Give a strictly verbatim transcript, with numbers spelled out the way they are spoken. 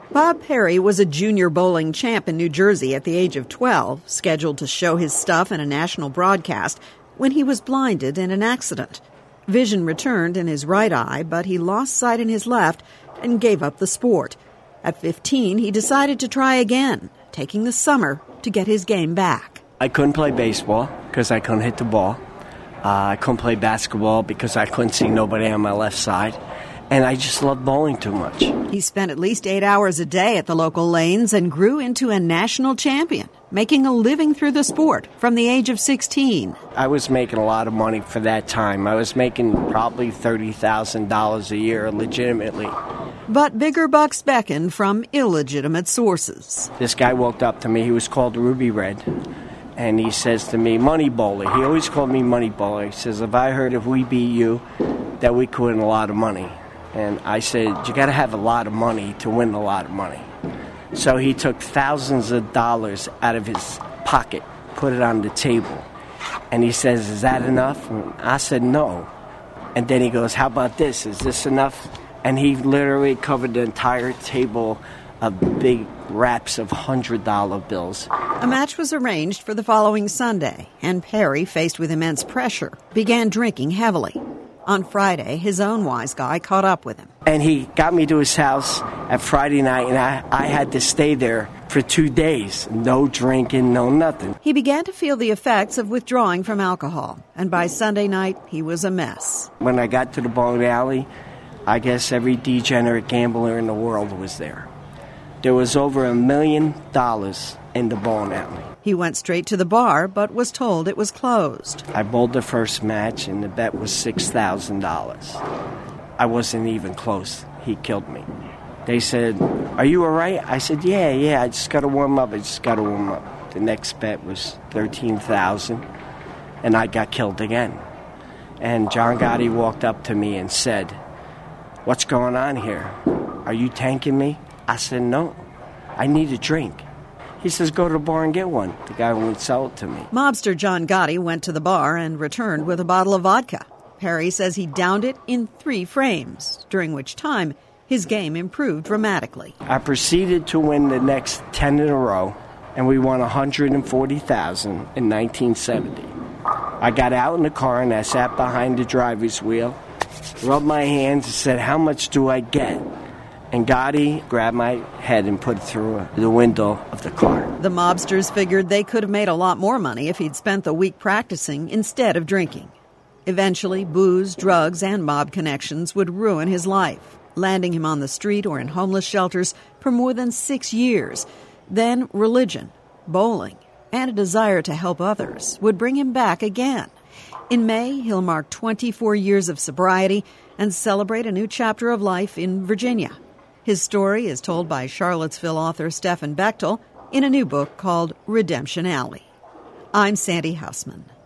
Bob Perry was a junior bowling champ in New Jersey at the age of twelve, scheduled to show his stuff in a national broadcast, when he was blinded in an accident. Vision returned in his right eye, but he lost sight in his left and gave up the sport. At fifteen, he decided to try again, taking the summer to get his game back. I couldn't play baseball because I couldn't hit the ball. Uh, I couldn't play basketball because I couldn't see nobody on my left side. And I just loved bowling too much. He spent at least eight hours a day at the local lanes and grew into a national champion, making a living through the sport from the age of sixteen. I was making a lot of money for that time. I was making probably thirty thousand dollars a year legitimately. But bigger bucks beckoned from illegitimate sources. This guy walked up to me. He was called Ruby Red. And he says to me, Money Bowler. He always called me Money Bowler. He says, if I heard if we beat you, that we could win a lot of money. And I said, you got to have a lot of money to win a lot of money. So he took thousands of dollars out of his pocket, put it on the table. And he says, is that enough? And I said, no. And then he goes, how about this? Is this enough? And he literally covered the entire table of big wraps of one hundred dollar bills. A match was arranged for the following Sunday, and Perry, faced with immense pressure, began drinking heavily. On Friday, his own wise guy caught up with him. And he got me to his house at Friday night, and I, I had to stay there for two days. No drinking, no nothing. He began to feel the effects of withdrawing from alcohol, and by Sunday night, he was a mess. When I got to the bowling alley, I guess every degenerate gambler in the world was there. There was over a million dollars in the bowling alley. He went straight to the bar, but was told it was closed. I bowled the first match, and the bet was six thousand dollars. I wasn't even close. He killed me. They said, are you all right? I said, yeah, yeah, I just got to warm up. I just got to warm up. The next bet was thirteen thousand dollars, and I got killed again. And John Gotti walked up to me and said, what's going on here? Are you tanking me? I said, no, I need a drink. He says, go to the bar and get one. The guy wouldn't sell it to me. Mobster John Gotti went to the bar and returned with a bottle of vodka. Perry says he downed it in three frames, during which time his game improved dramatically. I proceeded to win the next ten in a row, and we won one hundred forty thousand dollars in nineteen seventy. I got out in the car and I sat behind the driver's wheel, rubbed my hands and said, how much do I get? And Gotti grabbed my head and put it through the window of the car. The mobsters figured they could have made a lot more money if he'd spent the week practicing instead of drinking. Eventually, booze, drugs, and mob connections would ruin his life, landing him on the street or in homeless shelters for more than six years. Then religion, bowling, and a desire to help others would bring him back again. In May, he'll mark twenty-four years of sobriety and celebrate a new chapter of life in Virginia. His story is told by Charlottesville author Stefan Bechtel in a new book called Redemption Alley. I'm Sandy Hausman.